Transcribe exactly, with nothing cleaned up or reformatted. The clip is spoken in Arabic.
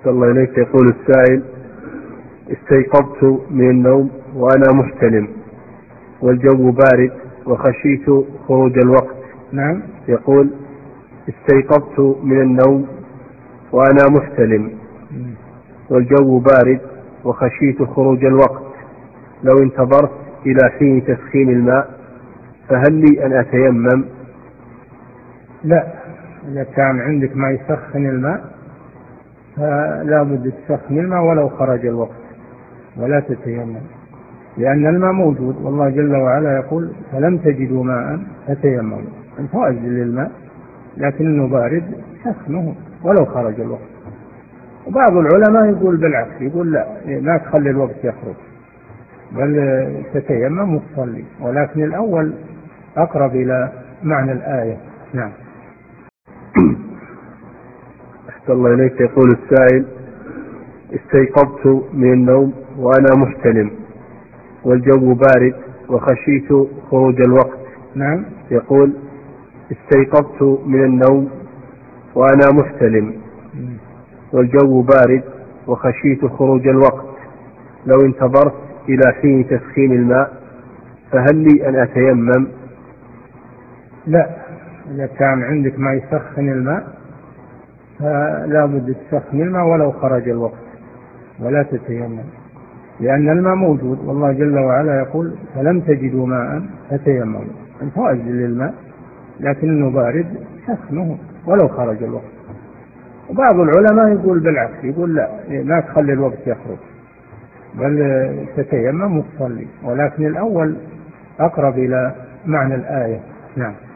الله إليك. يقول السائل: استيقظت من النوم وأنا محتلم والجو بارد وخشيت خروج الوقت. نعم. يقول: استيقظت من النوم وأنا محتلم والجو بارد وخشيت خروج الوقت، لو انتظرت إلى حين تسخين الماء فهل لي أن أتيمم؟ لا، إذا كان عندك ما يسخن الماء فلا بد تسخن الماء ولو خرج الوقت، ولا تتيمم، لأن الماء موجود، والله جل وعلا يقول: فلم تجدوا ماء فتيمموا. أنت أجل الماء لكنه بارد سخنه ولو خرج الوقت. وبعض العلماء يقول بالعكس، يقول لا، لا تخلي الوقت يخرج بل تتيمم وتصلي، ولكن الأول أقرب إلى معنى الآية. نعم. أحسن الله إليك. يقول السائل: استيقظت من النوم وأنا محتلم والجو بارد وخشيت خروج الوقت. نعم. يقول: استيقظت من النوم وأنا محتلم والجو بارد وخشيت خروج الوقت، لو انتظرت إلى حين تسخين الماء فهل لي أن أتيمم؟ لا، إذا كان عندك ما يسخن الماء فلا بد تسخن الماء ولو خرج الوقت، ولا تتيمم، لأن الماء موجود، والله جل وعلا يقول: فلم تجدوا ماء فتيمموا. أنت أجل الماء لكنه بارد سخنه ولو خرج الوقت. وبعض العلماء يقول بالعكس، يقول لا، لا تخلي الوقت يخرج بل تتيمم وتصلي، ولكن الأول أقرب إلى معنى الآية. نعم.